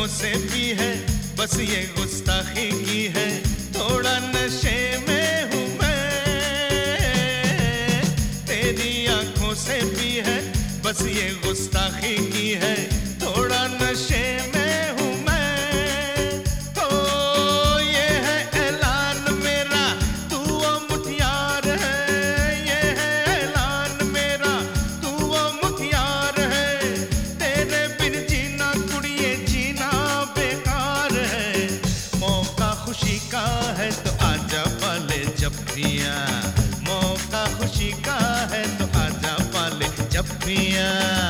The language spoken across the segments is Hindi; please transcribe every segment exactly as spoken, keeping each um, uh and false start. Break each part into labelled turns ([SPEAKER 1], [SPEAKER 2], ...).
[SPEAKER 1] आंखों से भी है, बस ये गुस्ताखी की है। थोड़ा नशे में हूँ मैं, तेरी आंखों से भी है, बस ये गुस्ताखी की है। थोड़ा नशे में हूँ मैं, ओ ये है ऐलान मेरा, तू वो मुठियार है। ये है ऐलान मेरा, तू वो मुठियार है। तेरे बिन जीना कुड़िए जीना बेकार है। मौका खुशी का है तो आजा पाले जफ्फियाँ, मौका खुशी का है तो आजा पाले जफ्फियाँ।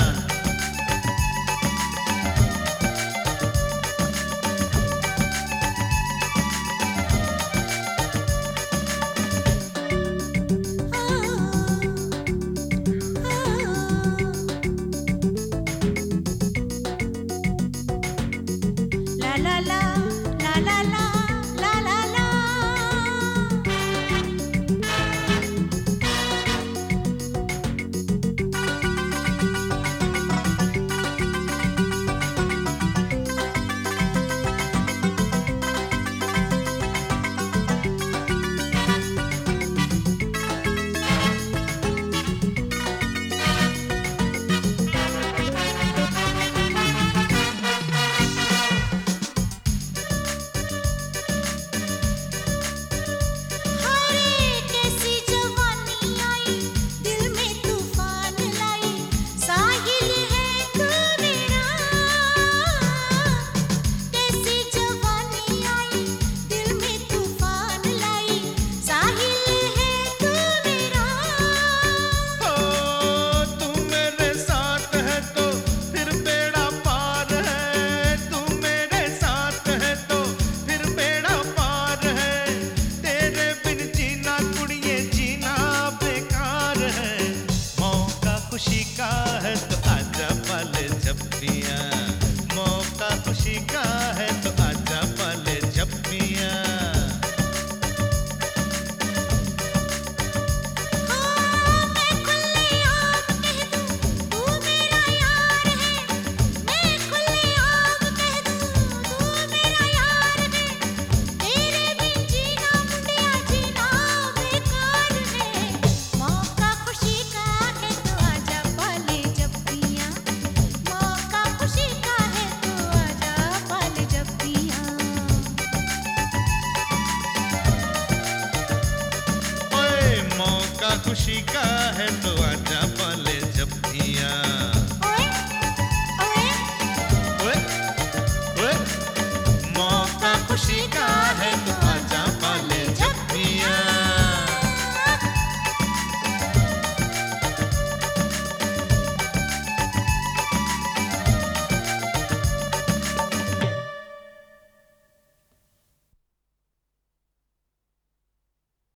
[SPEAKER 1] खुशी का है तो आजा पाले जफ्फियाँ, मौका खुशी का है तो आजा पाले जफ्फियाँ। खुशी का है तो आजा पाले जफ्फियाँ। ओए ओए ओए ओए, मौका खुशी का